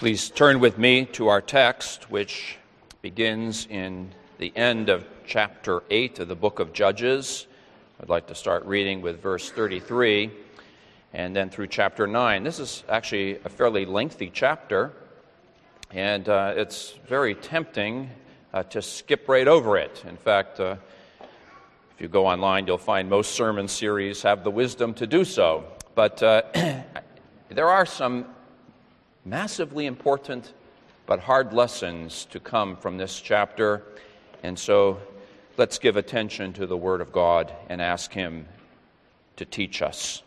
Please turn with me to our text, which begins in the end of chapter 8 of the book of Judges. I'd like to start reading with verse 33 and then through chapter 9. This is actually a fairly lengthy chapter, and it's very tempting to skip right over it. In fact, if you go online, you'll find most sermon series have the wisdom to do so. But there are some massively important but hard lessons to come from this chapter, and so let's give attention to the Word of God and ask Him to teach us.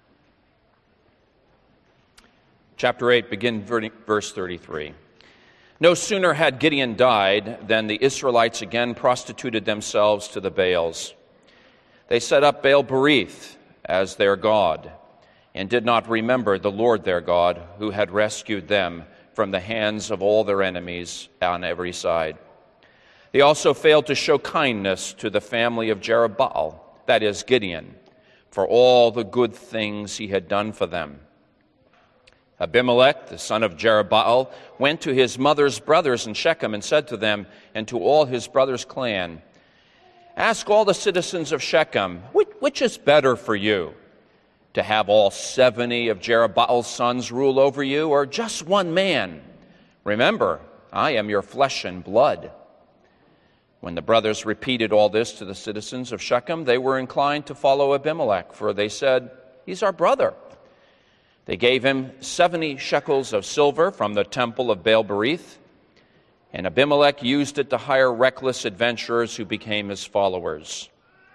Chapter 8, begin verse 33. No sooner had Gideon died than the Israelites again prostituted themselves to the Baals. They set up Baal-berith as their god, and did not remember the Lord their God, who had rescued them from the hands of all their enemies on every side. They also failed to show kindness to the family of Jerubbaal, that is, Gideon, for all the good things he had done for them. Abimelech, the son of Jerubbaal, went to his mother's brothers in Shechem and said to them and to all his brothers' clan, "Ask all the citizens of Shechem, which is better for you? To have all 70 of Jerubbaal's sons rule over you, or just one man? Remember, I am your flesh and blood." When the brothers repeated all this to the citizens of Shechem, they were inclined to follow Abimelech, for they said, "He's our brother." They gave him 70 shekels of silver from the temple of Baal-berith, and Abimelech used it to hire reckless adventurers who became his followers.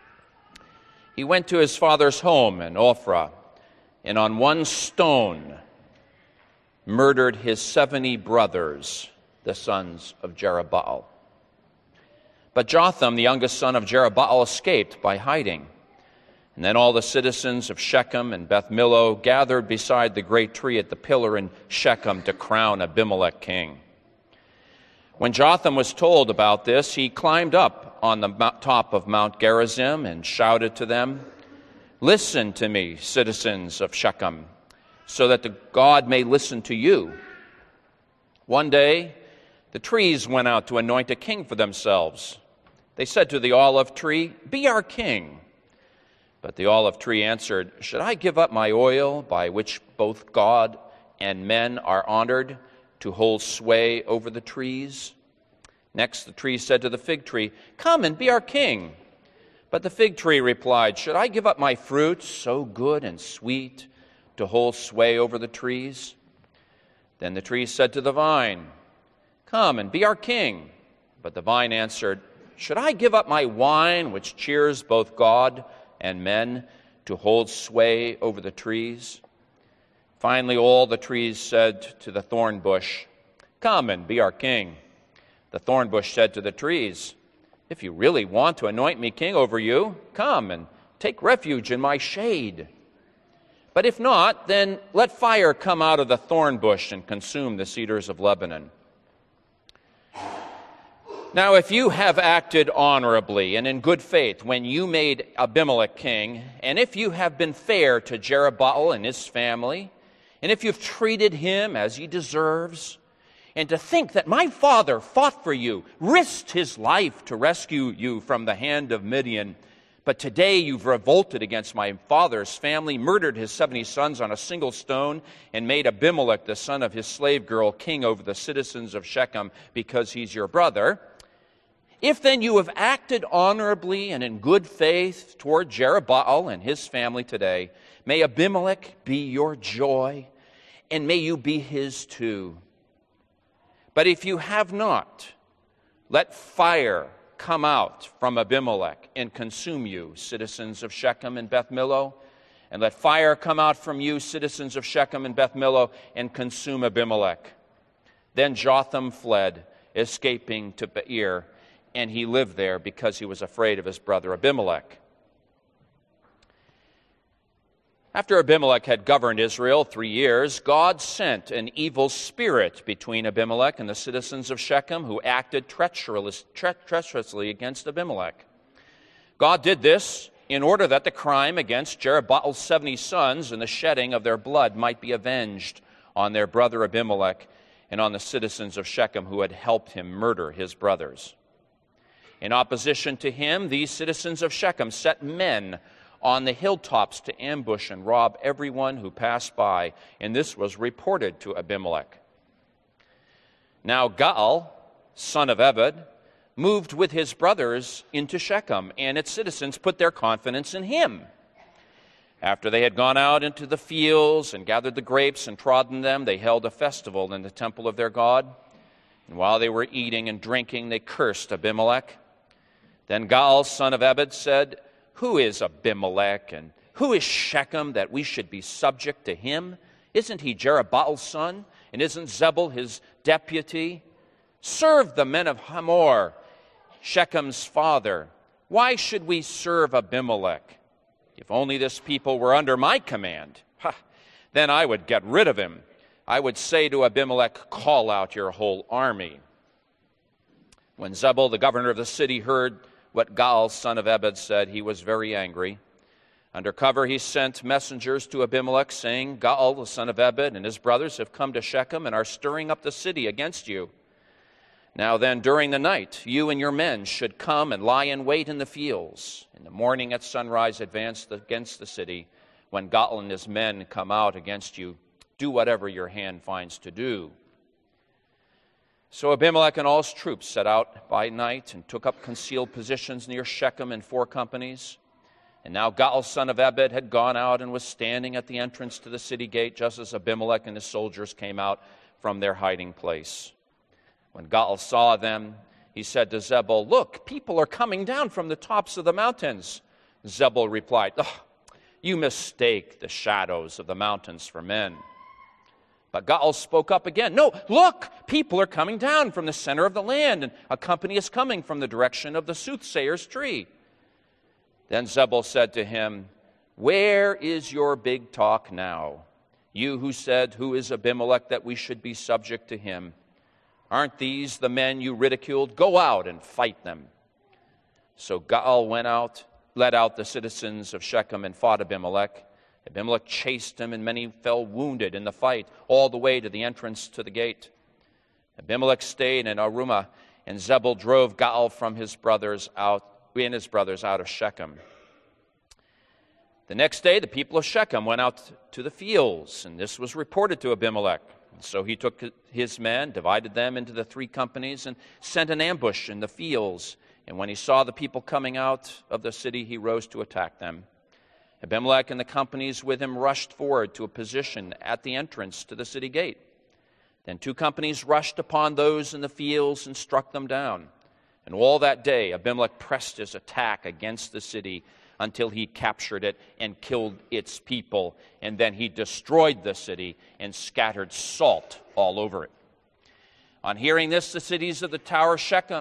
He went to his father's home in Ophrah, and on one stone murdered his 70 brothers, the sons of Jerubbaal. But Jotham, the youngest son of Jerubbaal, escaped by hiding. And then all the citizens of Shechem and Beth Millo gathered beside the great tree at the pillar in Shechem to crown Abimelech king. When Jotham was told about this, he climbed up on the top of Mount Gerizim and shouted to them, "Listen to me, citizens of Shechem, so that the God may listen to you." One day, the trees went out to anoint a king for themselves. They said to the olive tree, "Be our king." But the olive tree answered, "Should I give up my oil, by which both God and men are honored, to hold sway over the trees?" Next the tree said to the fig tree, "Come and be our king." But the fig tree replied, "Should I give up my fruit, so good and sweet, to hold sway over the trees?" Then the tree said to the vine, "Come and be our king." But the vine answered, "Should I give up my wine, which cheers both God and men, to hold sway over the trees?" Finally, all the trees said to the thorn bush, "Come and be our king." The thorn bush said to the trees, "If you really want to anoint me king over you, come and take refuge in my shade. But if not, then let fire come out of the thorn bush and consume the cedars of Lebanon." Now, if you have acted honorably and in good faith when you made Abimelech king, and if you have been fair to Jerubbaal and his family, and if you've treated him as he deserves, and to think that my father fought for you, risked his life to rescue you from the hand of Midian, but today you've revolted against my father's family, murdered his 70 sons on a single stone, and made Abimelech, the son of his slave girl, king over the citizens of Shechem because he's your brother. If then you have acted honorably and in good faith toward Jerubbaal and his family today, may Abimelech be your joy, and may you be his too. But if you have not, let fire come out from Abimelech and consume you, citizens of Shechem and Beth Millo, and let fire come out from you, citizens of Shechem and Beth Millo, and consume Abimelech. Then Jotham fled, escaping to Beer, and he lived there because he was afraid of his brother Abimelech. After Abimelech had governed Israel 3 years, God sent an evil spirit between Abimelech and the citizens of Shechem, who acted treacherously against Abimelech. God did this in order that the crime against Jerubbaal's 70 sons and the shedding of their blood might be avenged on their brother Abimelech, and on the citizens of Shechem who had helped him murder his brothers. In opposition to him, these citizens of Shechem set men on the hilltops to ambush and rob everyone who passed by, and this was reported to Abimelech. Now Gaal, son of Ebed, moved with his brothers into Shechem, and its citizens put their confidence in him. After they had gone out into the fields and gathered the grapes and trodden them, they held a festival in the temple of their God. And while they were eating and drinking, they cursed Abimelech. Then Gaal, son of Ebed, said, "Who is Abimelech, and who is Shechem, that we should be subject to him? Isn't he Jerubbaal's son, and isn't Zebul his deputy? Serve the men of Hamor, Shechem's father. Why should we serve Abimelech? If only this people were under my command, then I would get rid of him. I would say to Abimelech, call out your whole army." When Zebul, the governor of the city, heard what Gaal, son of Ebed, said, he was very angry. Under cover he sent messengers to Abimelech, saying, "Gaal, the son of Ebed, and his brothers have come to Shechem and are stirring up the city against you. Now then, during the night, you and your men should come and lie in wait in the fields. In the morning at sunrise, advance against the city. When Gaal and his men come out against you, do whatever your hand finds to do." So Abimelech and all his troops set out by night and took up concealed positions near Shechem in 4 companies. And now Gaal, son of Ebed, had gone out and was standing at the entrance to the city gate, just as Abimelech and his soldiers came out from their hiding place. When Gaal saw them, he said to Zebul, "Look, people are coming down from the tops of the mountains." Zebul replied, "You mistake the shadows of the mountains for men." But Gaal spoke up again, "No, look, people are coming down from the center of the land, and a company is coming from the direction of the soothsayer's tree." Then Zebul said to him, "Where is your big talk now? You who said, 'Who is Abimelech, that we should be subject to him?' Aren't these the men you ridiculed? Go out and fight them." So Gaal went out, led out the citizens of Shechem, and fought Abimelech. Abimelech chased him, and many fell wounded in the fight, all the way to the entrance to the gate. Abimelech stayed in Arumah, and Zebul drove Gaal from his brothers out of Shechem. The next day, the people of Shechem went out to the fields, and this was reported to Abimelech. So he took his men, divided them into the 3 companies, and sent an ambush in the fields. And when he saw the people coming out of the city, he rose to attack them. Abimelech and the companies with him rushed forward to a position at the entrance to the city gate. Then 2 companies rushed upon those in the fields and struck them down. And all that day Abimelech pressed his attack against the city until he captured it and killed its people. And then he destroyed the city and scattered salt all over it. On hearing this, the citizens in the Tower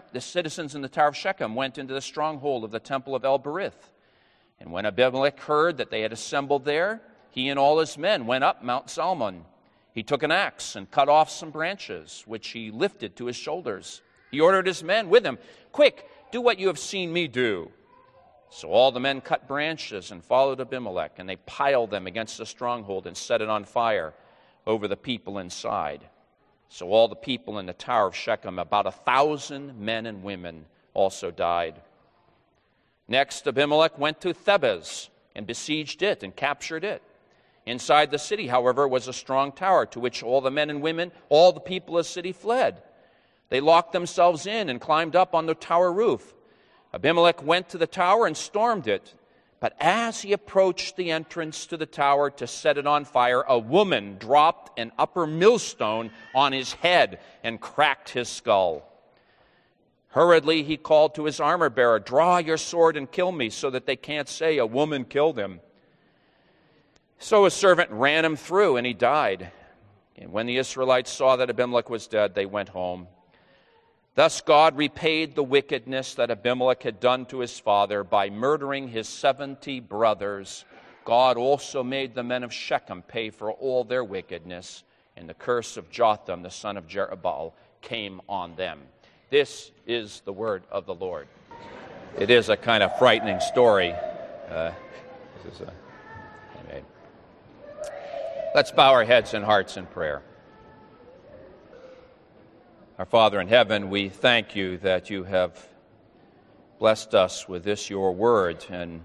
of Shechem went into the stronghold of the temple of El-Berith. And when Abimelech heard that they had assembled there, he and all his men went up Mount Salmon. He took an axe and cut off some branches, which he lifted to his shoulders. He ordered his men with him, "Quick, do what you have seen me do." So all the men cut branches and followed Abimelech, and they piled them against the stronghold and set it on fire over the people inside. So all the people in the Tower of Shechem, about 1,000 men and women, also died. Next, Abimelech went to Thebez and besieged it and captured it. Inside the city, however, was a strong tower to which all the men and women, all the people of the city fled. They locked themselves in and climbed up on the tower roof. Abimelech went to the tower and stormed it. But as he approached the entrance to the tower to set it on fire, a woman dropped an upper millstone on his head and cracked his skull. Hurriedly, he called to his armor-bearer, "Draw your sword and kill me, so that they can't say a woman killed him." So his servant ran him through, and he died. And when the Israelites saw that Abimelech was dead, they went home. Thus God repaid the wickedness that Abimelech had done to his father by murdering his 70 brothers. God also made the men of Shechem pay for all their wickedness, and the curse of Jotham, the son of Jerubbaal, came on them. This is the word of the Lord. It is a kind of frightening story. Let's bow our heads and hearts in prayer. Our Father in heaven, we thank you that you have blessed us with this, your word, and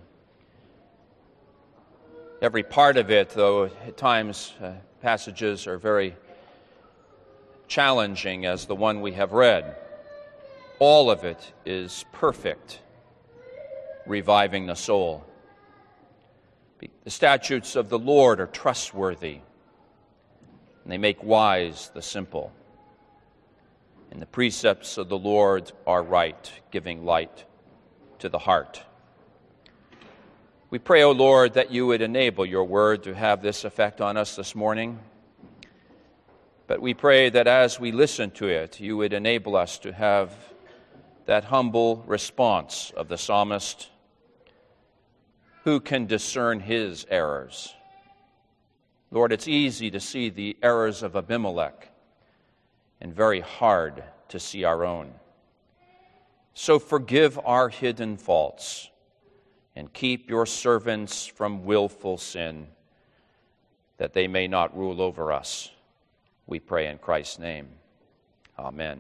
every part of it, though at times passages are very challenging as the one we have read, all of it is perfect, reviving the soul. The statutes of the Lord are trustworthy, and they make wise the simple. And the precepts of the Lord are right, giving light to the heart. We pray, O Lord, that you would enable your word to have this effect on us this morning. But we pray that as we listen to it, you would enable us to have that humble response of the psalmist, who can discern his errors. Lord, it's easy to see the errors of Abimelech, and very hard to see our own. So forgive our hidden faults, and keep your servants from willful sin, that they may not rule over us. We pray in Christ's name. Amen.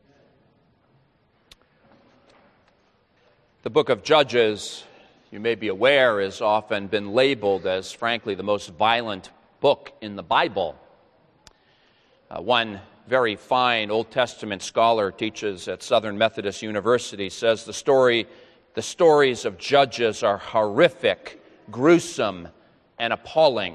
The book of Judges, you may be aware, has often been labeled as, frankly, the most violent book in the Bible. One very fine Old Testament scholar teaches at Southern Methodist University says the stories of Judges are horrific, gruesome, and appalling.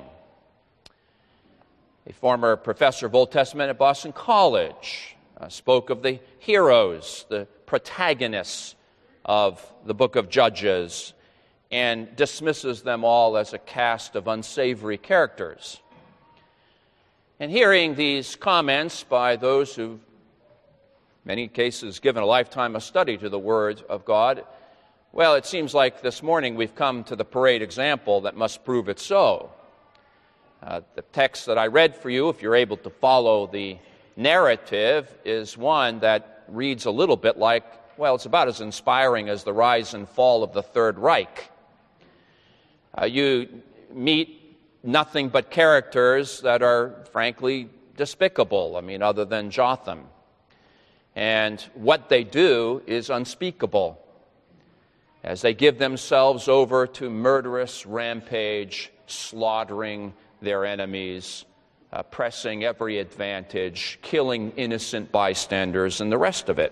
A former professor of Old Testament at Boston College spoke of the heroes, the protagonists of the book of Judges, and dismisses them all as a cast of unsavory characters. And hearing these comments by those who've, in many cases, given a lifetime of study to the Word of God, well, it seems like this morning we've come to the parade example that must prove it so. The text that I read for you, if you're able to follow the narrative, is one that reads a little bit like, well, it's about as inspiring as the rise and fall of the Third Reich. You meet nothing but characters that are, frankly, despicable, other than Jotham. And what they do is unspeakable, as they give themselves over to murderous rampage, slaughtering their enemies, pressing every advantage, killing innocent bystanders, and the rest of it.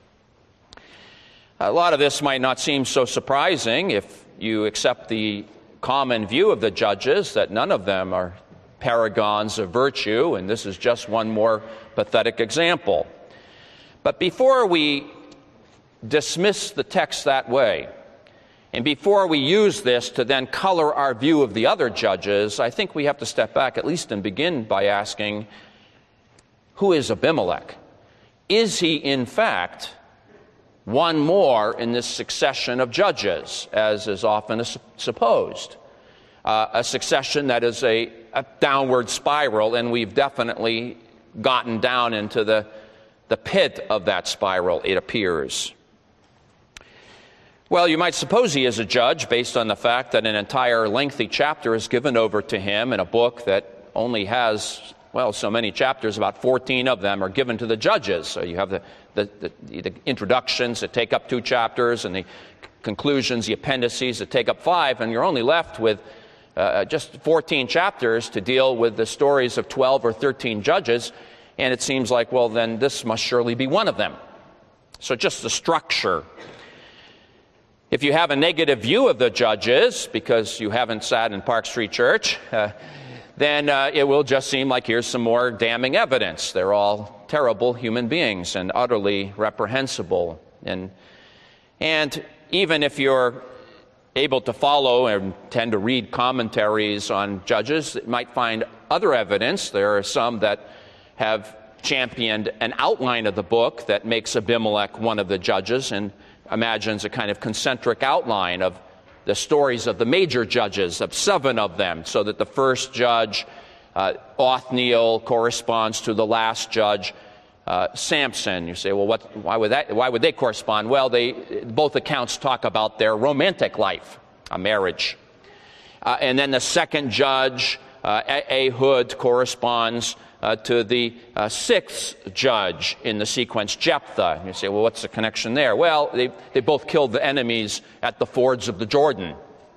A lot of this might not seem so surprising if you accept the common view of the Judges, that none of them are paragons of virtue, and this is just one more pathetic example. But before we dismiss the text that way, and before we use this to then color our view of the other Judges, I think we have to step back at least and begin by asking, who is Abimelech? Is he, in fact, one more in this succession of judges, as is often supposed? A succession that is a downward spiral, and we've definitely gotten down into the pit of that spiral, it appears. Well, you might suppose he is a judge based on the fact that an entire lengthy chapter is given over to him in a book that only has, so many chapters, about 14 of them are given to the judges. So you have the introductions that take up 2 chapters, and the conclusions, the appendices that take up 5, and you're only left with just 14 chapters to deal with the stories of 12 or 13 judges, and it seems like, well, then this must surely be one of them. So just the structure. If you have a negative view of the Judges, because you haven't sat in Park Street Church, then it will just seem like here's some more damning evidence. They're all terrible human beings and utterly reprehensible. And even if you're able to follow and tend to read commentaries on Judges, you might find other evidence. There are some that have championed an outline of the book that makes Abimelech one of the judges and imagines a kind of concentric outline of the stories of the major judges, of 7 of them, so that the first judge, Othniel, corresponds to the last judge, Samson. You say, well, why would they correspond? Well, both accounts talk about their romantic life, a marriage. And then the second judge, Ehud, corresponds to the sixth judge in the sequence, Jephthah. And you say, well, what's the connection there? Well, they both killed the enemies at the fords of the Jordan.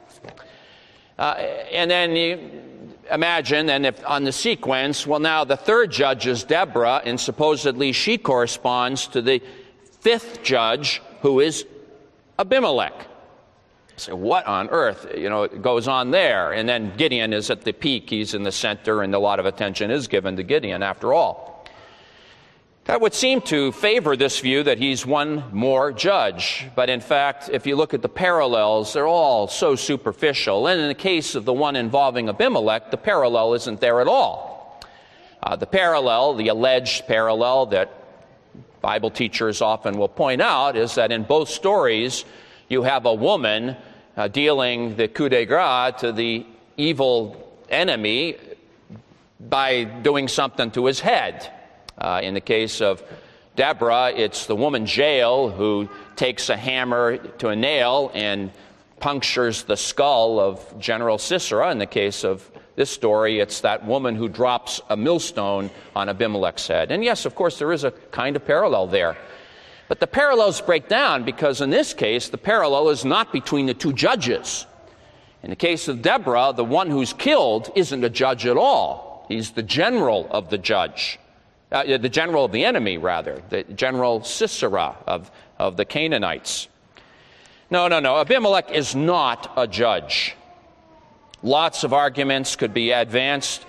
And then you imagine, and if on the sequence, well, now the third judge is Deborah, and supposedly she corresponds to the fifth judge, who is Abimelech. So what on earth, goes on there? And then Gideon is at the peak. He's in the center, and a lot of attention is given to Gideon after all. That would seem to favor this view that he's one more judge. But in fact, if you look at the parallels, they're all so superficial. And in the case of the one involving Abimelech, the parallel isn't there at all. The alleged parallel that Bible teachers often will point out is that in both stories, you have a woman dealing the coup de grace to the evil enemy by doing something to his head. In the case of Deborah, it's the woman Jael who takes a hammer to a nail and punctures the skull of General Sisera. In the case of this story, it's that woman who drops a millstone on Abimelech's head. And yes, of course, there is a kind of parallel there. But the parallels break down because in this case, the parallel is not between the two judges. In the case of Deborah, the one who's killed isn't a judge at all. He's the general of the judge. The general of the enemy, rather. The General Sisera of the Canaanites. No. Abimelech is not a judge. Lots of arguments could be advanced.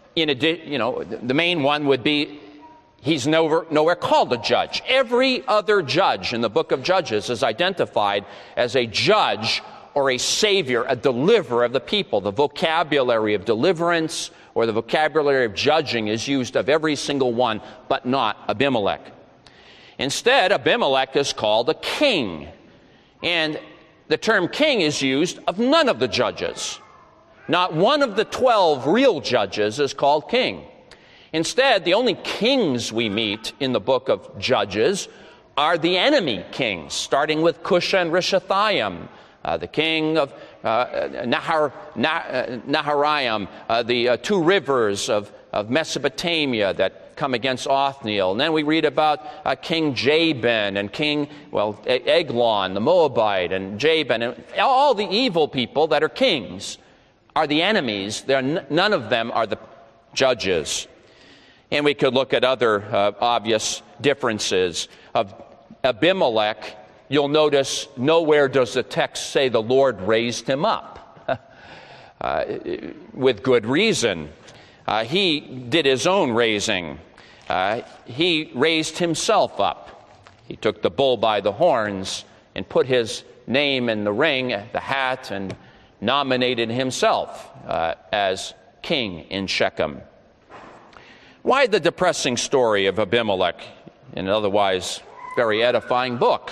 The main one would be he's nowhere called a judge. Every other judge in the book of Judges is identified as a judge or a savior, a deliverer of the people. The vocabulary of deliverance or the vocabulary of judging is used of every single one, but not Abimelech. Instead, Abimelech is called a king. And the term king is used of none of the judges. Not one of the 12 real judges is called king. Instead, the only kings we meet in the book of Judges are the enemy kings, starting with Cushan and Rishathaim, the king of Naharaim, the two rivers of Mesopotamia that come against Othniel. And then we read about King Jabin and Eglon, the Moabite, and Jabin, and all the evil people that are kings are the enemies. None of them are the judges. And we could look at other obvious differences. Of Abimelech, you'll notice nowhere does the text say the Lord raised him up. With good reason. He did his own raising. He raised himself up. He took the bull by the horns and put his name in the ring, the hat, and nominated himself as king in Shechem. Why the depressing story of Abimelech in an otherwise very edifying book?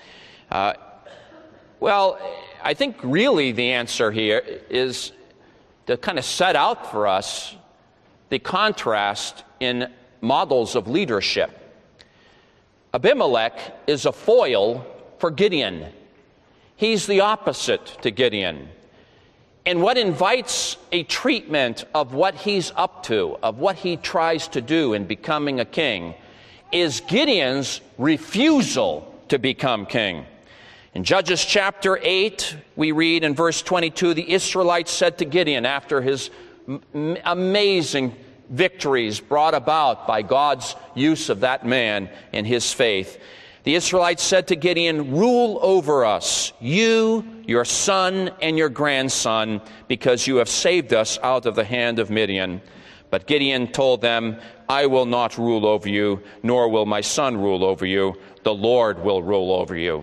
Well, I think really the answer here is to kind of set out for us the contrast in models of leadership. Abimelech is a foil for Gideon. He's the opposite to Gideon. And what invites a treatment of what he's up to, of what he tries to do in becoming a king, is Gideon's refusal to become king. In Judges chapter 8, we read in verse 22, the Israelites said to Gideon after his amazing victories brought about by God's use of that man and his faith. The Israelites said to Gideon, rule over us, you, your son, and your grandson, because you have saved us out of the hand of Midian. But Gideon told them, I will not rule over you, nor will my son rule over you. The Lord will rule over you.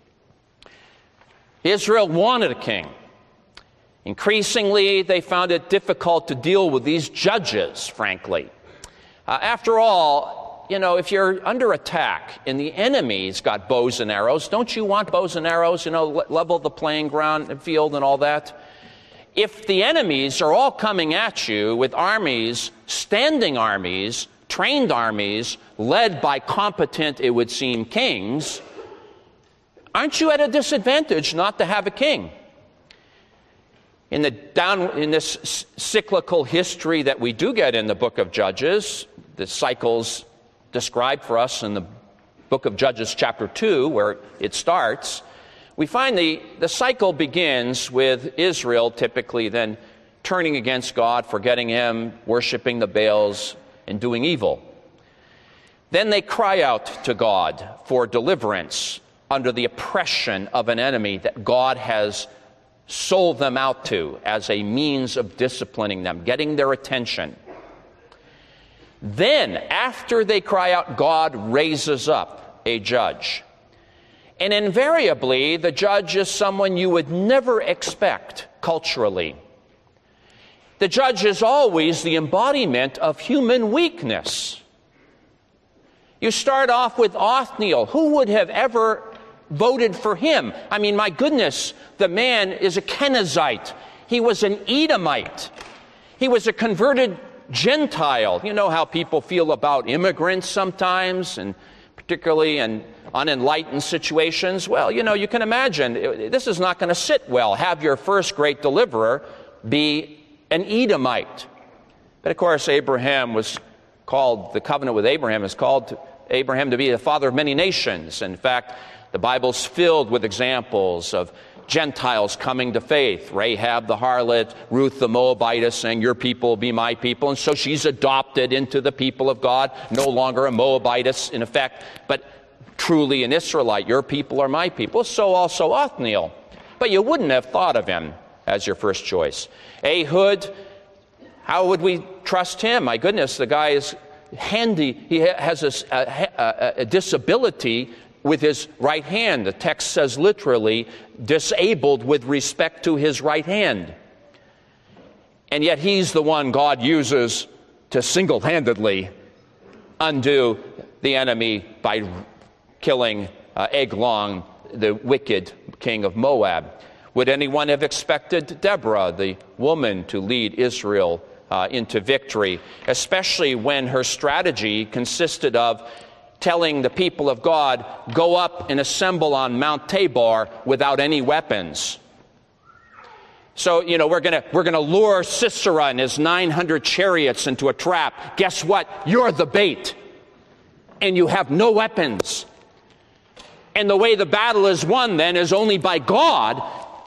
Israel wanted a king. Increasingly, they found it difficult to deal with these judges, frankly. After all, if you're under attack and the enemy's got bows and arrows, don't you want bows and arrows, level the playing ground and field and all that? If the enemies are all coming at you with armies, standing armies, trained armies, led by competent, it would seem, kings, aren't you at a disadvantage not to have a king? In this cyclical history that we do get in the book of Judges, the cycles described for us in the book of Judges chapter 2, where it starts, we find the cycle begins with Israel typically then turning against God, forgetting Him, worshiping the Baals, and doing evil. Then they cry out to God for deliverance under the oppression of an enemy that God has sold them out to as a means of disciplining them, getting their attention. Then, after they cry out, God raises up a judge. And invariably, the judge is someone you would never expect culturally. The judge is always the embodiment of human weakness. You start off with Othniel. Who would have ever voted for him? I mean, my goodness, the man is a Kenizzite. He was an Edomite. He was a converted Gentile. You know how people feel about immigrants sometimes, and particularly in unenlightened situations. Well, you can imagine, this is not going to sit well. Have your first great deliverer be an Edomite. But of course, the covenant with Abraham is called Abraham to be the father of many nations. In fact, the Bible's filled with examples of Gentiles coming to faith. Rahab the harlot, Ruth the Moabitess saying, your people will be my people. And so she's adopted into the people of God, no longer a Moabitess in effect, but truly an Israelite. Your people are my people. So also Othniel. But you wouldn't have thought of him as your first choice. Ehud, how would we trust him? My goodness, the guy is handy. He has a disability with his right hand. The text says literally, disabled with respect to his right hand. And yet he's the one God uses to single-handedly undo the enemy by killing Eglon, the wicked king of Moab. Would anyone have expected Deborah, the woman, to lead Israel into victory, especially when her strategy consisted of telling the people of God, go up and assemble on Mount Tabor without any weapons? So, we're going to lure Sisera and his 900 chariots into a trap. Guess what? You're the bait, and you have no weapons. And the way the battle is won then is only by God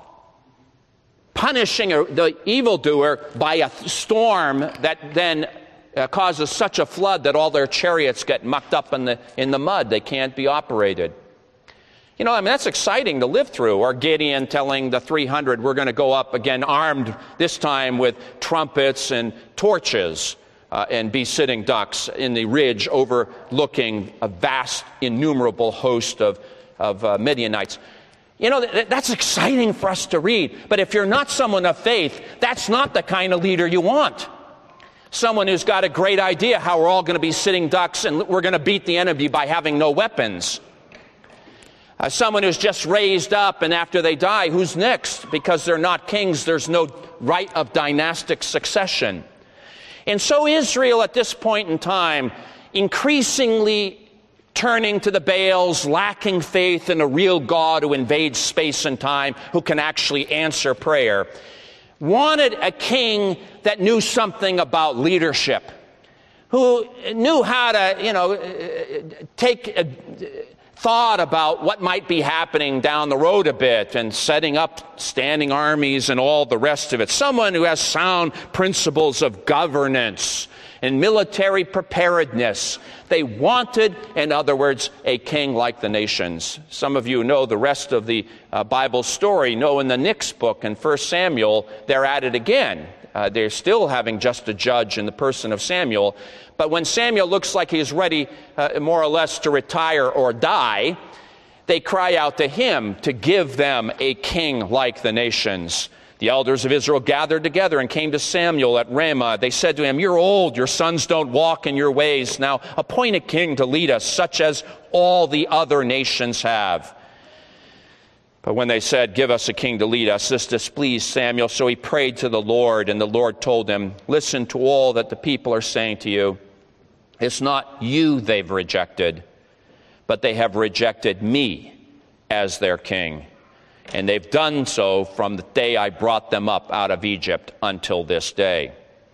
punishing the evildoer by a storm that then causes such a flood that all their chariots get mucked up in the mud. They can't be operated. That's exciting to live through. Or Gideon telling the 300, we're going to go up again armed, this time with trumpets and torches, and be sitting ducks in the ridge overlooking a vast, innumerable host of Midianites. That's exciting for us to read. But if you're not someone of faith, that's not the kind of leader you want. Someone who's got a great idea how we're all going to be sitting ducks and we're going to beat the enemy by having no weapons. Someone who's just raised up, and after they die, who's next? Because they're not kings, there's no right of dynastic succession. And so Israel at this point in time, increasingly turning to the Baals, lacking faith in a real God who invades space and time, who can actually answer prayer, wanted a king that knew something about leadership, who knew how to, take thought about what might be happening down the road a bit and setting up standing armies and all the rest of it. Someone who has sound principles of governance and military preparedness. They wanted, in other words, a king like the nations. Some of you know the rest of the Bible story. Know in the next book, in 1 Samuel, they're at it again. They're still having just a judge in the person of Samuel. But when Samuel looks like he's ready more or less to retire or die, they cry out to him to give them a king like the nations. The elders of Israel gathered together and came to Samuel at Ramah. They said to him, you're old, your sons don't walk in your ways. Now appoint a king to lead us, such as all the other nations have. But when they said, give us a king to lead us, this displeased Samuel. So he prayed to the Lord, and the Lord told him, listen to all that the people are saying to you. It's not you they've rejected, but they have rejected me as their king. And they've done so from the day I brought them up out of Egypt until this day.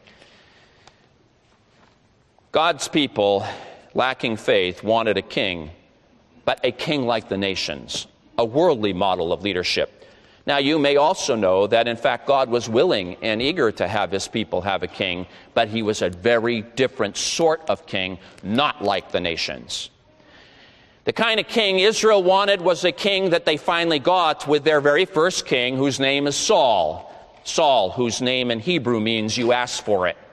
God's people, lacking faith, wanted a king, but a king like the nations, a worldly model of leadership. Now, you may also know that, in fact, God was willing and eager to have his people have a king, but he was a very different sort of king, not like the nations. The kind of king Israel wanted was a king that they finally got with their very first king, whose name is Saul. Saul, whose name in Hebrew means you asked for it.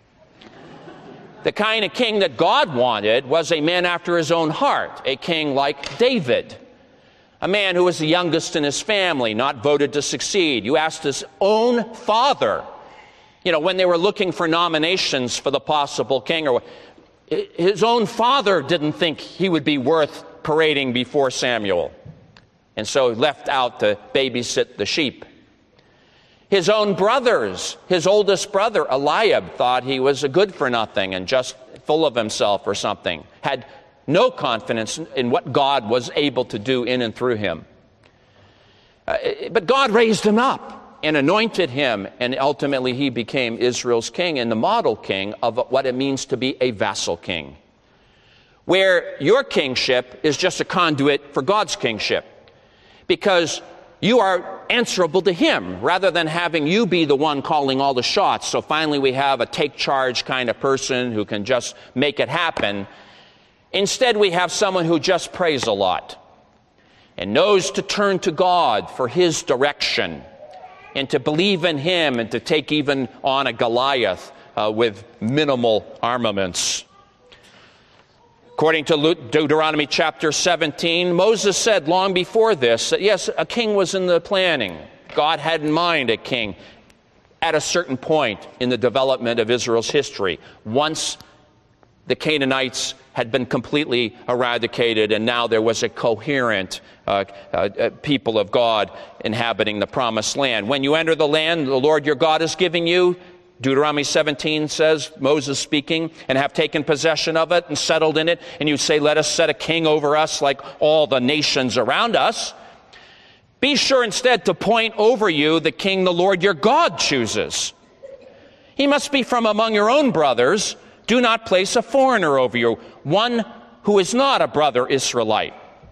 The kind of king that God wanted was a man after his own heart, a king like David, a man who was the youngest in his family, not voted to succeed. You asked his own father, when they were looking for nominations for the possible king, or his own father didn't think he would be worth parading before Samuel, and so left out to babysit the sheep. His own brothers, his oldest brother, Eliab, thought he was a good-for-nothing and just full of himself or something, had no confidence in what God was able to do in and through him. But God raised him up and anointed him, and ultimately he became Israel's king and the model king of what it means to be a vassal king, where your kingship is just a conduit for God's kingship, because you are answerable to him rather than having you be the one calling all the shots. So finally we have a take charge kind of person who can just make it happen. Instead, we have someone who just prays a lot and knows to turn to God for his direction and to believe in him and to take even on a Goliath with minimal armaments. According to Deuteronomy chapter 17, Moses said long before this that, yes, a king was in the planning. God had in mind a king at a certain point in the development of Israel's history, once the Canaanites had been completely eradicated, and now there was a coherent people of God inhabiting the promised land. When you enter the land the Lord your God is giving you, Deuteronomy 17 says, Moses speaking, and have taken possession of it and settled in it, and you say, let us set a king over us like all the nations around us. Be sure instead to point over you the king the Lord your God chooses. He must be from among your own brothers. Do not place a foreigner over you, one who is not a brother Israelite.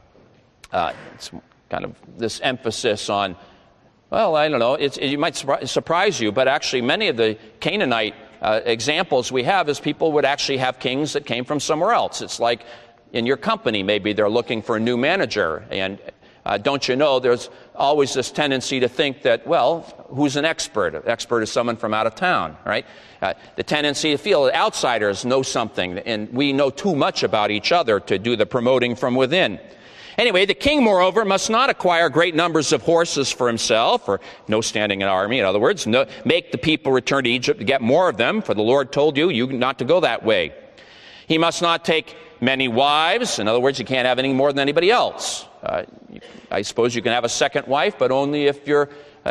It's kind of this emphasis on, well, I don't know, it might surprise you, but actually many of the Canaanite examples we have is people would actually have kings that came from somewhere else. It's like in your company, maybe they're looking for a new manager, and don't you know, there's always this tendency to think that, well, who's an expert? An expert is someone from out of town, right? The tendency to feel that outsiders know something, and we know too much about each other to do the promoting from within. Anyway, the king, moreover, must not acquire great numbers of horses for himself, or no standing an army, in other words, make the people return to Egypt to get more of them, for the Lord told you not to go that way. He must not take many wives. In other words, you can't have any more than anybody else. I suppose you can have a second wife, but only if your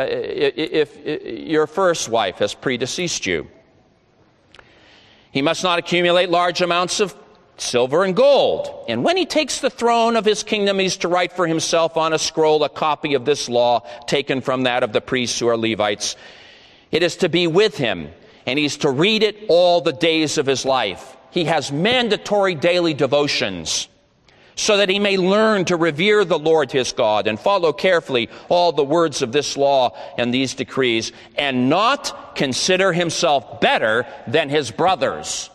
first wife has predeceased you. He must not accumulate large amounts of silver and gold. And when he takes the throne of his kingdom, he's to write for himself on a scroll a copy of this law taken from that of the priests who are Levites. It is to be with him, and he's to read it all the days of his life. He has mandatory daily devotions so that he may learn to revere the Lord his God and follow carefully all the words of this law and these decrees, and not consider himself better than his brothers.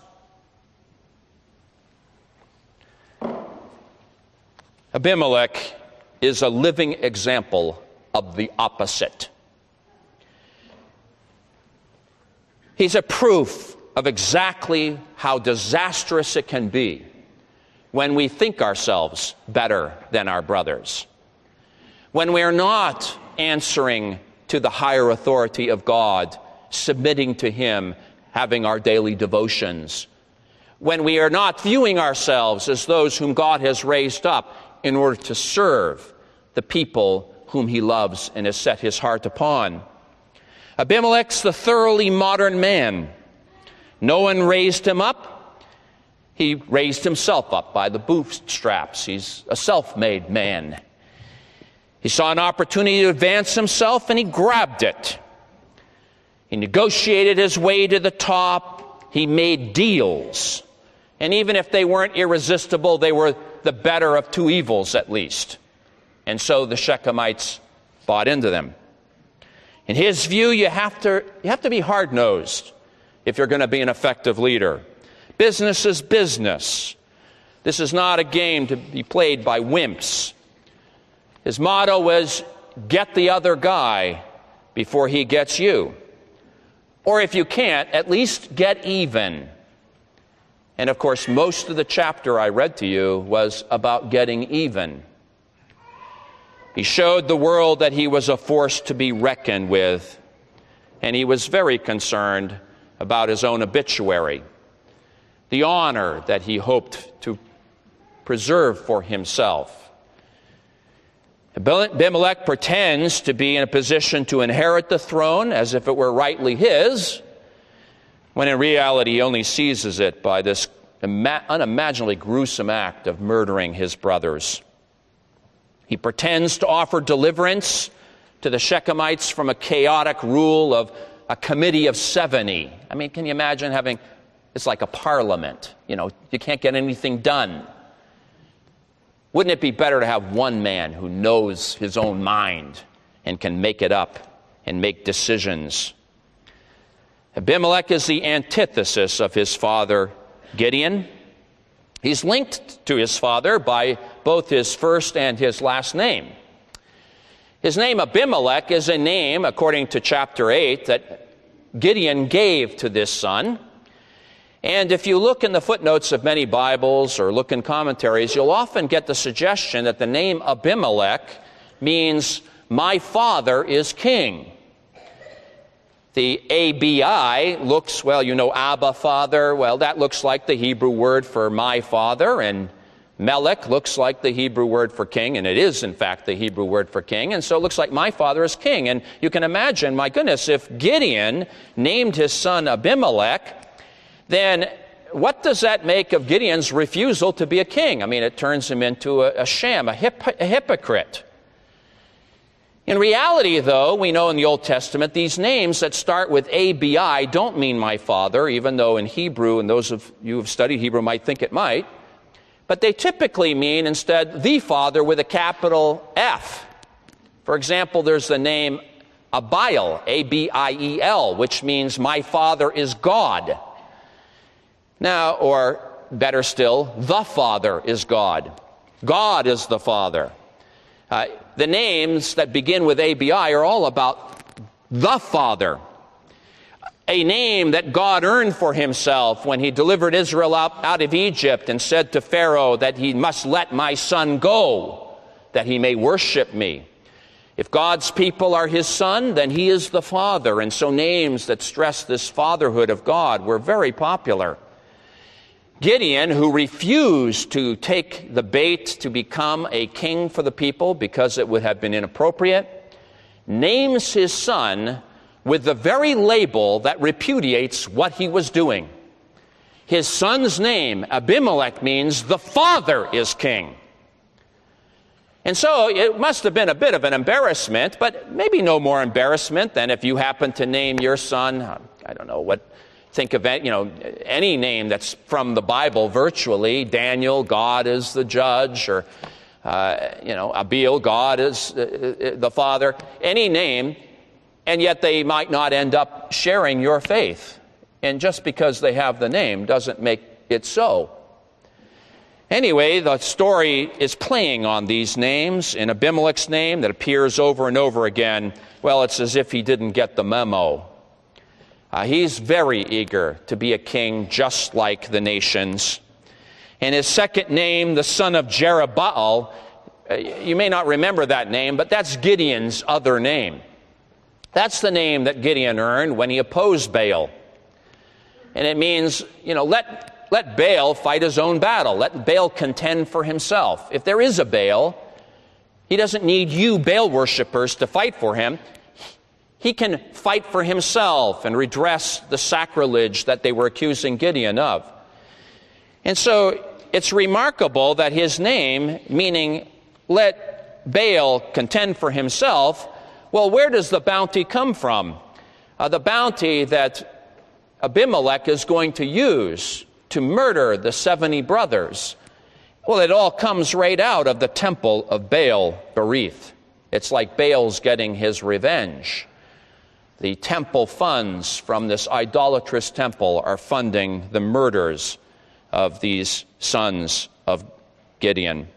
Abimelech is a living example of the opposite. He's a proof of exactly how disastrous it can be when we think ourselves better than our brothers, when we are not answering to the higher authority of God, submitting to him, having our daily devotions, when we are not viewing ourselves as those whom God has raised up in order to serve the people whom he loves and has set his heart upon. Abimelech's the thoroughly modern man. No one raised him up. He raised himself up by the bootstraps. He's a self-made man. He saw an opportunity to advance himself, and he grabbed it. He negotiated his way to the top. He made deals. And even if they weren't irresistible, they were the better of two evils at least. And so the Shechemites bought into them. In his view, you have to be hard-nosed if you're going to be an effective leader. Business is business. This is not a game to be played by wimps. His motto was, get the other guy before he gets you. Or if you can't, at least get even. And of course, most of the chapter I read to you was about getting even. He showed the world that he was a force to be reckoned with, and he was very concerned about his own obituary, the honor that he hoped to preserve for himself. Abimelech pretends to be in a position to inherit the throne as if it were rightly his, when in reality he only seizes it by this unimaginably gruesome act of murdering his brothers. He pretends to offer deliverance to the Shechemites from a chaotic rule of a committee of 70. I mean, can you imagine having, it's like a parliament. You can't get anything done. Wouldn't it be better to have one man who knows his own mind and can make it up and make decisions? Abimelech is the antithesis of his father, Gideon. He's linked to his father by both his first and his last name. His name Abimelech is a name, according to chapter 8, that Gideon gave to this son. And if you look in the footnotes of many Bibles or look in commentaries, you'll often get the suggestion that the name Abimelech means, my father is king. The ABI looks, Abba, father. Well, that looks like the Hebrew word for my father, and Melech looks like the Hebrew word for king, and it is, in fact, the Hebrew word for king, and so it looks like my father is king. And you can imagine, my goodness, if Gideon named his son Abimelech, then what does that make of Gideon's refusal to be a king? I mean, it turns him into a sham, a hypocrite. In reality, though, we know in the Old Testament, these names that start with ABI don't mean my father, even though in Hebrew, and those of you who have studied Hebrew might think it might, but they typically mean instead the father with a capital F. For example, there's the name Abiel, A-B-I-E-L, which means my father is God. Now, or better still, the Father is God. God is the Father. The names that begin with ABI are all about the Father. A name that God earned for himself when he delivered Israel out of Egypt and said to Pharaoh that he must let my son go, that he may worship me. If God's people are his son, then he is the Father. And so names that stress this fatherhood of God were very popular. Gideon, who refused to take the bait to become a king for the people because it would have been inappropriate, names his son with the very label that repudiates what he was doing. His son's name, Abimelech, means the father is king. And so it must have been a bit of an embarrassment, but maybe no more embarrassment than if you happen to name your son, I don't know what, think of any name that's from the Bible virtually. Daniel, God is the judge, or Abiel, God is the father. Any name, and yet they might not end up sharing your faith. And just because they have the name doesn't make it so. Anyway, the story is playing on these names. In Abimelech's name that appears over and over again, well, it's as if he didn't get the memo. He's very eager to be a king just like the nations. And his second name, the son of Jerubbaal, you may not remember that name, but that's Gideon's other name. That's the name that Gideon earned when he opposed Baal. And it means, let Baal fight his own battle. Let Baal contend for himself. If there is a Baal, he doesn't need you Baal worshipers to fight for him. He can fight for himself and redress the sacrilege that they were accusing Gideon of. And so it's remarkable that his name, meaning let Baal contend for himself, well, where does the bounty come from? The bounty that Abimelech is going to use to murder the 70 brothers. Well, it all comes right out of the temple of Baal Berith. It's like Baal's getting his revenge. The temple funds from this idolatrous temple are funding the murders of these sons of Gideon.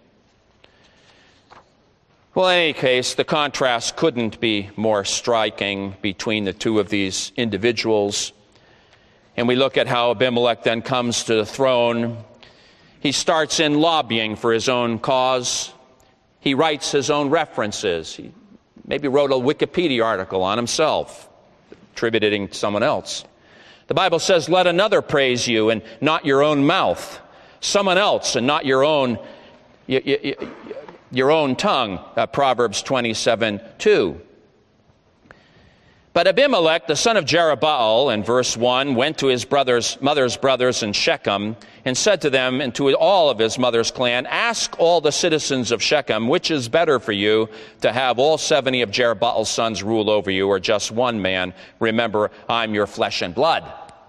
Well, in any case, the contrast couldn't be more striking between the two of these individuals. And we look at how Abimelech then comes to the throne. He starts in lobbying for his own cause. He writes his own references. He maybe wrote a Wikipedia article on himself, attributing to someone else. The Bible says, let another praise you and not your own mouth. Someone else and not your own tongue. Proverbs 27:2. But Abimelech, the son of Jerubbaal, in verse 1, went to his mother's brothers in Shechem and said to them and to all of his mother's clan, ask all the citizens of Shechem, which is better for you, to have all 70 of Jerubbaal's sons rule over you, or just one man? Remember, I'm your flesh and blood.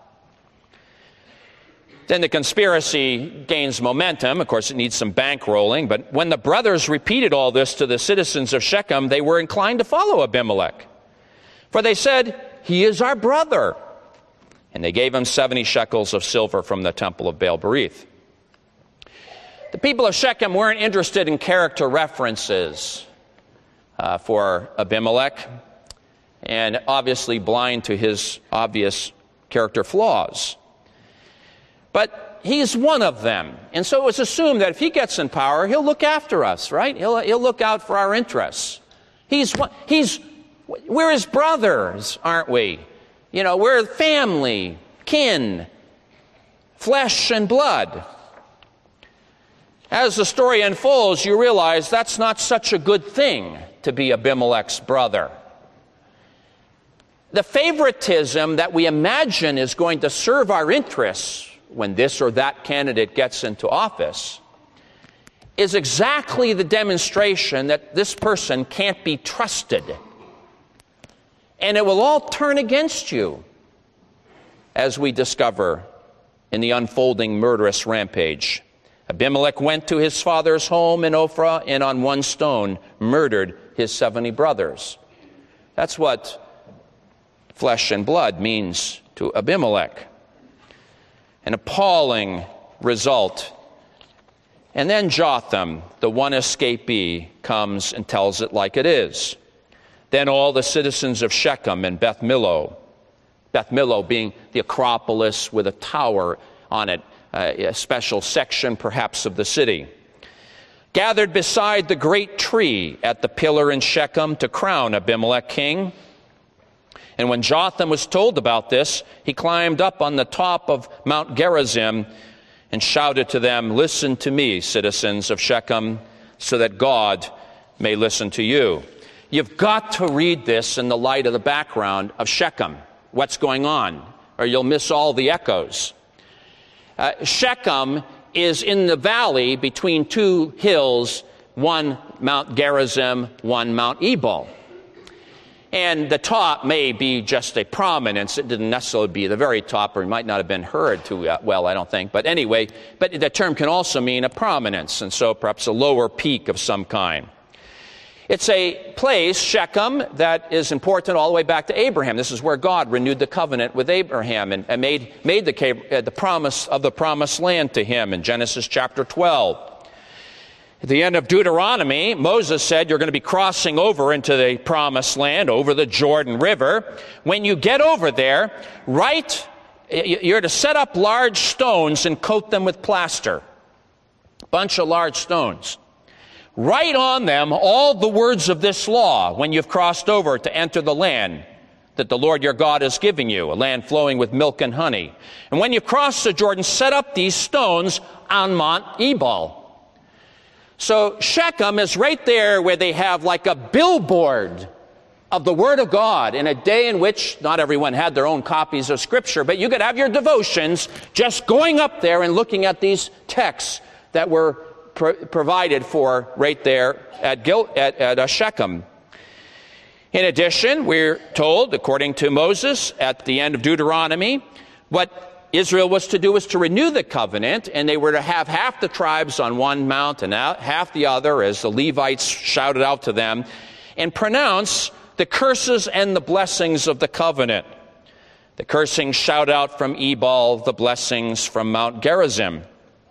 Then the conspiracy gains momentum. Of course, it needs some bankrolling. But when the brothers repeated all this to the citizens of Shechem, they were inclined to follow Abimelech. For they said, he is our brother. And they gave him 70 shekels of silver from the temple of Baal Berith. The people of Shechem weren't interested in character references for Abimelech, and obviously blind to his obvious character flaws. But he's one of them. And so it was assumed that if he gets in power, he'll look after us, right? He'll look out for our interests. We're his brothers, aren't we? You know, we're family, kin, flesh and blood. As the story unfolds, you realize that's not such a good thing to be Abimelech's brother. The favoritism that we imagine is going to serve our interests when this or that candidate gets into office is exactly the demonstration that this person can't be trusted. And it will all turn against you, as we discover in the unfolding murderous rampage. Abimelech went to his father's home in Ophrah and on one stone murdered his 70 brothers. That's what flesh and blood means to Abimelech. An appalling result. And then Jotham, the one escapee, comes and tells it like it is. Then all the citizens of Shechem and Beth Millo being the Acropolis with a tower on it, a special section perhaps of the city, gathered beside the great tree at the pillar in Shechem to crown Abimelech king. And when Jotham was told about this, he climbed up on the top of Mount Gerizim and shouted to them, listen to me, citizens of Shechem, so that God may listen to you. You've got to read this in the light of the background of Shechem, what's going on, or you'll miss all the echoes. Shechem is in the valley between two hills, one Mount Gerizim, one Mount Ebal. And the top may be just a prominence. It didn't necessarily be the very top, or it might not have been heard too well, I don't think. But anyway, but the term can also mean a prominence, and so perhaps a lower peak of some kind. It's a place, Shechem, that is important all the way back to Abraham. This is where God renewed the covenant with Abraham and made the promise of the promised land to him in Genesis chapter 12. At the end of Deuteronomy, Moses said you're going to be crossing over into the promised land, over the Jordan River. When you get over there, you're to set up large stones and coat them with plaster. A bunch of large stones. Write on them all the words of this law when you've crossed over to enter the land that the Lord your God is giving you, a land flowing with milk and honey. And when you cross the Jordan, set up these stones on Mount Ebal. So Shechem is right there where they have like a billboard of the Word of God in a day in which not everyone had their own copies of Scripture, but you could have your devotions just going up there and looking at these texts that were provided for right there at Shechem. In addition, we're told, according to Moses, at the end of Deuteronomy, what Israel was to do was to renew the covenant, and they were to have half the tribes on one mount and half the other, as the Levites shouted out to them, and pronounce the curses and the blessings of the covenant. The cursings shout out from Ebal, the blessings from Mount Gerizim.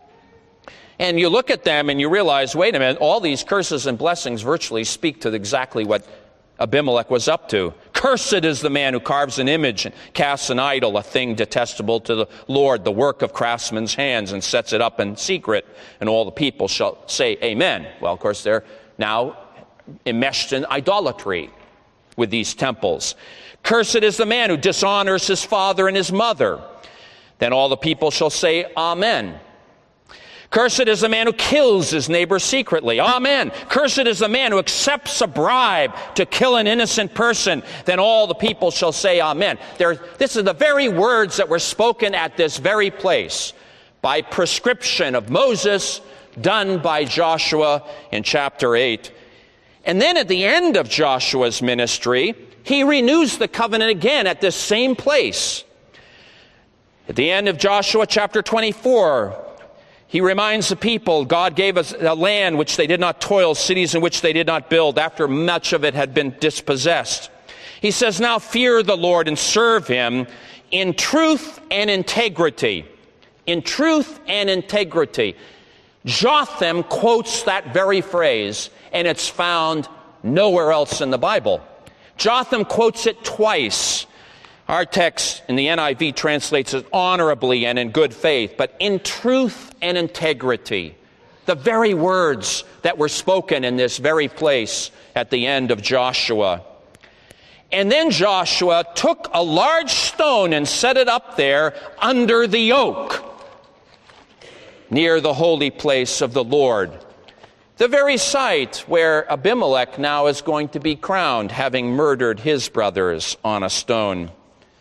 And you look at them and you realize, wait a minute, all these curses and blessings virtually speak to exactly what Abimelech was up to. Cursed is the man who carves an image and casts an idol, a thing detestable to the Lord, the work of craftsmen's hands, and sets it up in secret, and all the people shall say amen. Well, of course, they're now enmeshed in idolatry with these temples. Cursed is the man who dishonors his father and his mother. Then all the people shall say amen. Cursed is the man who kills his neighbor secretly. Amen. Cursed is the man who accepts a bribe to kill an innocent person. Then all the people shall say amen. This is the very words that were spoken at this very place by prescription of Moses, done by Joshua in chapter 8. And then at the end of Joshua's ministry, he renews the covenant again at this same place. At the end of Joshua chapter 24, he reminds the people, God gave us a land which they did not toil, cities in which they did not build, after much of it had been dispossessed. He says, now fear the Lord and serve him in truth and integrity. In truth and integrity. Jotham quotes that very phrase, and it's found nowhere else in the Bible. Jotham quotes it twice. Our text in the NIV translates it honorably and in good faith, but in truth and integrity. The very words that were spoken in this very place at the end of Joshua. And then Joshua took a large stone and set it up there under the oak, near the holy place of the Lord. The very site where Abimelech now is going to be crowned, having murdered his brothers on a stone.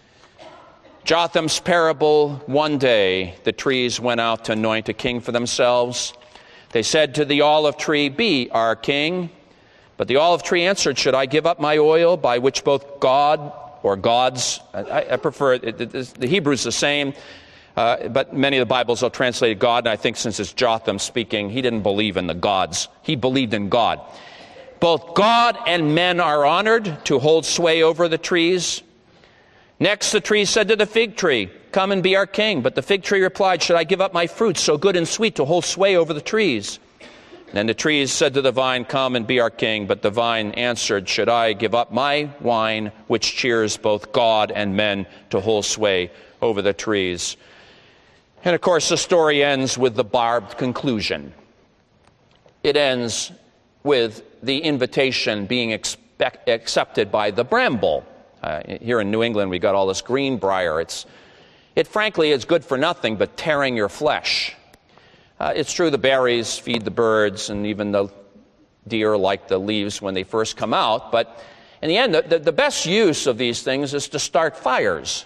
Jotham's parable, one day the trees went out to anoint a king for themselves. They said to the olive tree, be our king. But the olive tree answered, should I give up my oil by which both God or gods, I prefer it, the Hebrew's the same, but many of the Bibles will translate God, and I think since it's Jotham speaking, he didn't believe in the gods. He believed in God. Both God and men are honored to hold sway over the trees. Next, the tree said to the fig tree, come and be our king. But the fig tree replied, should I give up my fruit, so good and sweet, to hold sway over the trees? Then the trees said to the vine, come and be our king. But the vine answered, should I give up my wine, which cheers both God and men, to hold sway over the trees? And of course, the story ends with the barbed conclusion. It ends with the invitation being accepted by the bramble. Here in New England, we got all this greenbrier. It frankly is good for nothing but tearing your flesh. It's true the berries feed the birds, and even the deer like the leaves when they first come out. But in the end, the best use of these things is to start fires.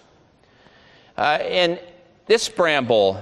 And this bramble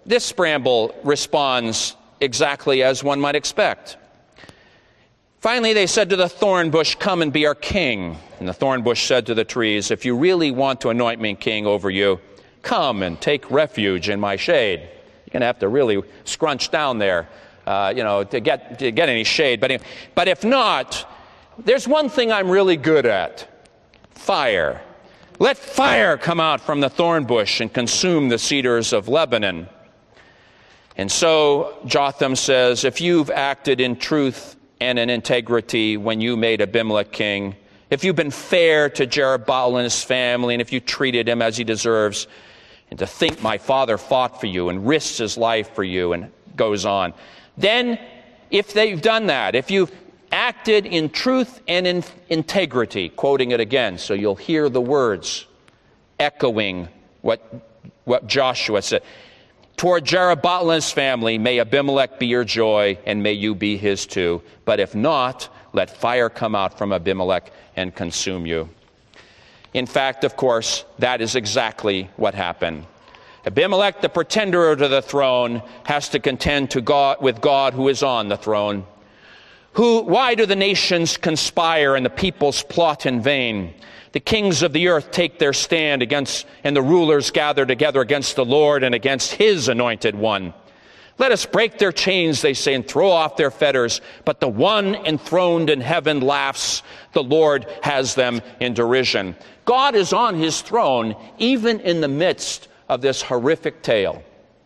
responds exactly as one might expect. Finally, they said to the thorn bush, come and be our king. And the thorn bush said to the trees, if you really want to anoint me king over you, come and take refuge in my shade. You're going to have to really scrunch down there, to get any shade. But if not, there's one thing I'm really good at: fire. Let fire come out from the thorn bush and consume the cedars of Lebanon. And so Jotham says, if you've acted in truth and in integrity when you made Abimelech king, if you've been fair to Jerubbaal and his family, and if you treated him as he deserves, and to think my father fought for you and risked his life for you, and goes on, then if they've done that, if you've acted in truth and in integrity, quoting it again, so you'll hear the words echoing what Joshua said, toward Jerubbaal and his family, may Abimelech be your joy, and may you be his too. But if not, let fire come out from Abimelech and consume you. In fact, of course, that is exactly what happened. Abimelech, the pretender to the throne, has to contend with God who is on the throne. Why do the nations conspire and the peoples plot in vain? The kings of the earth take their stand against, and the rulers gather together against the Lord and against his anointed one. Let us break their chains, they say, and throw off their fetters. But the one enthroned in heaven laughs. The Lord has them in derision. God is on his throne, even in the midst of this horrific tale.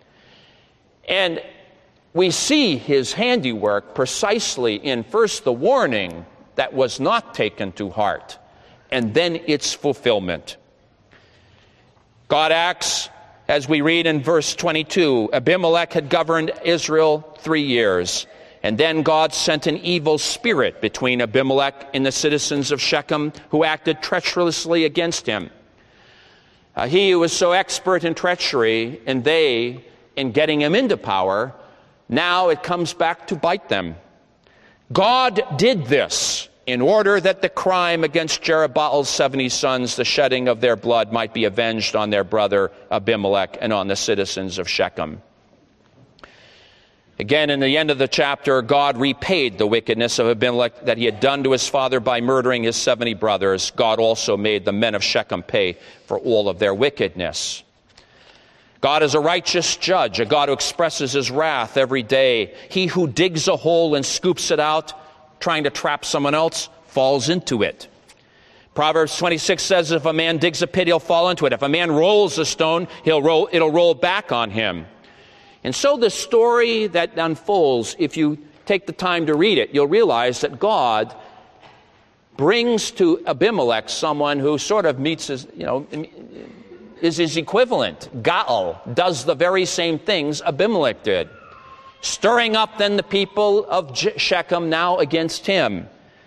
And we see his handiwork precisely in first the warning that was not taken to heart, and then its fulfillment. God acts, as we read in verse 22, Abimelech had governed Israel 3 years, and then God sent an evil spirit between Abimelech and the citizens of Shechem who acted treacherously against him. He who was so expert in treachery, and they in getting him into power, now it comes back to bite them. God did this in order that the crime against Jerubbaal's 70 sons, the shedding of their blood, might be avenged on their brother Abimelech and on the citizens of Shechem. Again, in the end of the chapter, God repaid the wickedness of Abimelech that he had done to his father by murdering his 70 brothers. God also made the men of Shechem pay for all of their wickedness. God is a righteous judge, a God who expresses his wrath every day. He who digs a hole and scoops it out, trying to trap someone else, falls into it. Proverbs 26 says, if a man digs a pit, he'll fall into it. If a man rolls a stone, it'll roll back on him. And so the story that unfolds, if you take the time to read it, you'll realize that God brings to Abimelech someone who sort of meets his, is his equivalent. Gaal does the very same things Abimelech did, stirring up then the people of Shechem now against him.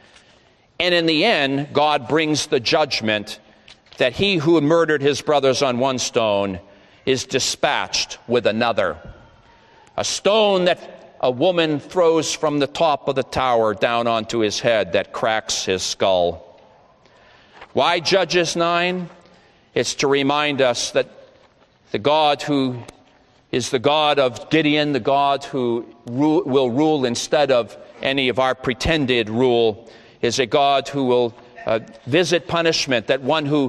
And in the end, God brings the judgment that he who murdered his brothers on one stone is dispatched with another. A stone that a woman throws from the top of the tower down onto his head that cracks his skull. Why Judges 9? It's to remind us that the God who is the God of Gideon, the God who will rule instead of any of our pretended rule, is a God who will visit punishment, that one who,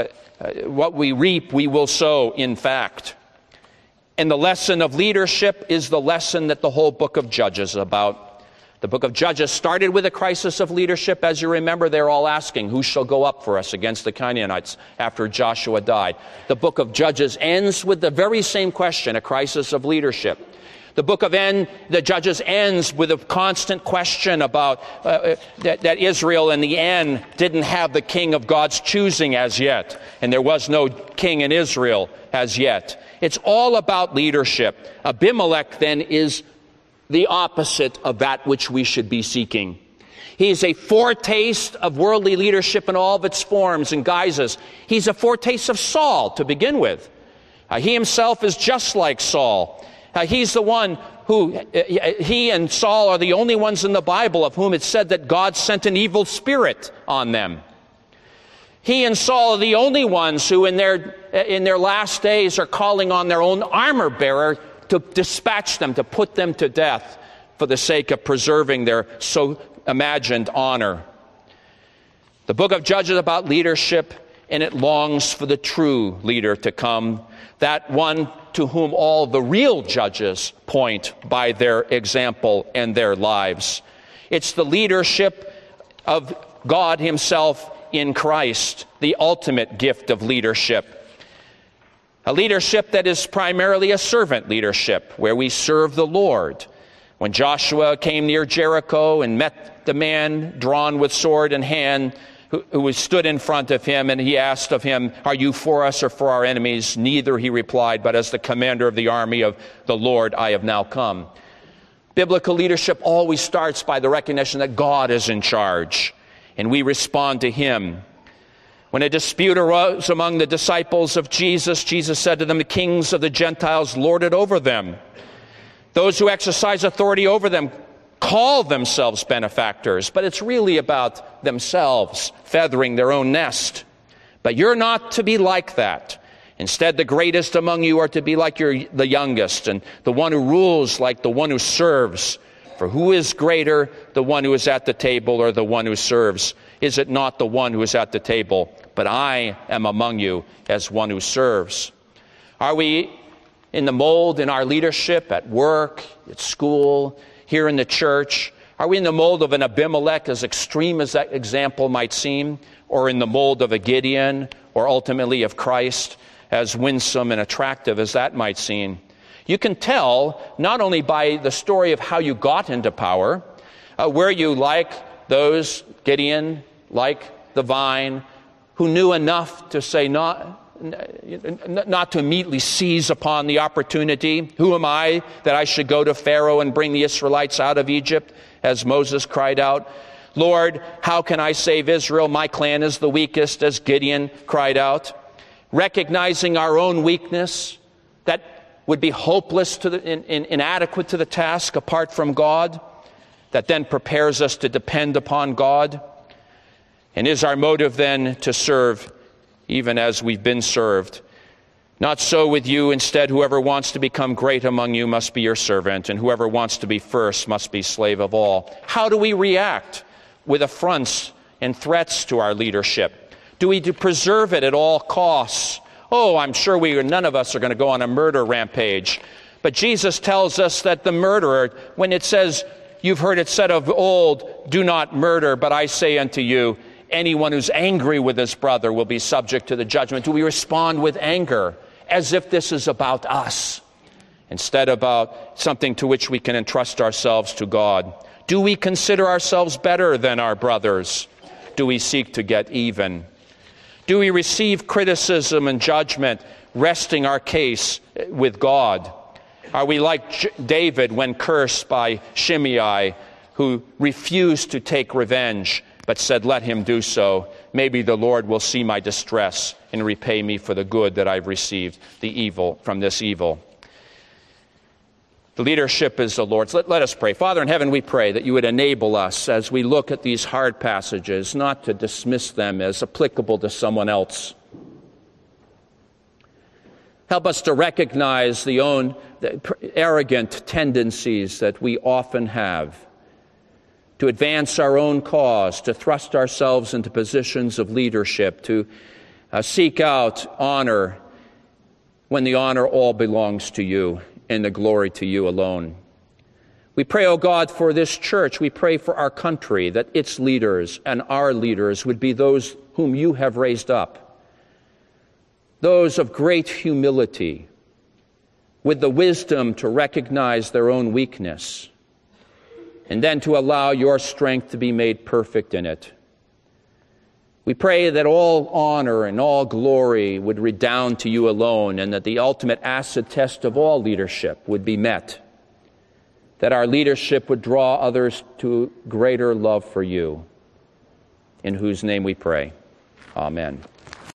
what we reap, we will sow, in fact. And the lesson of leadership is the lesson that the whole book of Judges is about. The book of Judges started with a crisis of leadership. As you remember, they're all asking, who shall go up for us against the Canaanites after Joshua died? The book of Judges ends with the very same question, a crisis of leadership. The book of the Judges ends with a constant question about that Israel in the end didn't have the king of God's choosing as yet, and there was no king in Israel as yet. It's all about leadership. Abimelech then is the opposite of that which we should be seeking. He's a foretaste of worldly leadership in all of its forms and guises. He's a foretaste of Saul to begin with. He himself is just like Saul. He's the one who, he and Saul are the only ones in the Bible of whom it's said that God sent an evil spirit on them. He and Saul are the only ones who in their last days are calling on their own armor bearer to dispatch them, to put them to death for the sake of preserving their so imagined honor. The book of Judges is about leadership, and it longs for the true leader to come, that one to whom all the real judges point by their example and their lives. It's the leadership of God himself in Christ, the ultimate gift of leadership. A leadership that is primarily a servant leadership, where we serve the Lord. When Joshua came near Jericho and met the man drawn with sword in hand, who stood in front of him, and he asked of him, are you for us or for our enemies? Neither, he replied, but as the commander of the army of the Lord, I have now come. Biblical leadership always starts by the recognition that God is in charge, and we respond to him. When a dispute arose among the disciples of Jesus, Jesus said to them, the kings of the Gentiles lord it over them. Those who exercise authority over them call themselves benefactors, but it's really about themselves feathering their own nest. But you're not to be like that. Instead, the greatest among you are to be like the youngest, and the one who rules like the one who serves. For who is greater, the one who is at the table or the one who serves? Is it not the one who is at the table? But I am among you as one who serves. Are we in the mold in our leadership at work, at school, here in the church? Are we in the mold of an Abimelech, as extreme as that example might seem, or in the mold of a Gideon, or ultimately of Christ, as winsome and attractive as that might seem? You can tell not only by the story of how you got into power, where you, like those, Gideon, like the vine, who knew enough to say not to immediately seize upon the opportunity. Who am I that I should go to Pharaoh and bring the Israelites out of Egypt? As Moses cried out, Lord, how can I save Israel? My clan is the weakest, as Gideon cried out. Recognizing our own weakness, that would be hopeless inadequate to the task apart from God, that then prepares us to depend upon God. And is our motive then to serve even as we've been served? Not so with you. Instead, whoever wants to become great among you must be your servant, and whoever wants to be first must be slave of all. How do we react with affronts and threats to our leadership? Do we preserve it at all costs? Oh, I'm sure none of us are going to go on a murder rampage. But Jesus tells us that the murderer, when it says, you've heard it said of old, do not murder, but I say unto you, anyone who's angry with his brother will be subject to the judgment. Do we respond with anger as if this is about us, instead about something to which we can entrust ourselves to God? Do we consider ourselves better than our brothers? Do we seek to get even? Do we receive criticism and judgment, resting our case with God? Are we like David when cursed by Shimei, who refused to take revenge, but said, let him do so. Maybe the Lord will see my distress and repay me for the good that I've received from this evil. The leadership is the Lord's. Let us pray. Father in heaven, we pray that you would enable us as we look at these hard passages, not to dismiss them as applicable to someone else. Help us to recognize the arrogant tendencies that we often have, to advance our own cause, to thrust ourselves into positions of leadership, to seek out honor when the honor all belongs to you and the glory to you alone. We pray, O God, for this church. We pray for our country, that its leaders and our leaders would be those whom you have raised up, those of great humility, with the wisdom to recognize their own weakness, and then to allow your strength to be made perfect in it. We pray that all honor and all glory would redound to you alone, and that the ultimate acid test of all leadership would be met, that our leadership would draw others to greater love for you, in whose name we pray. Amen.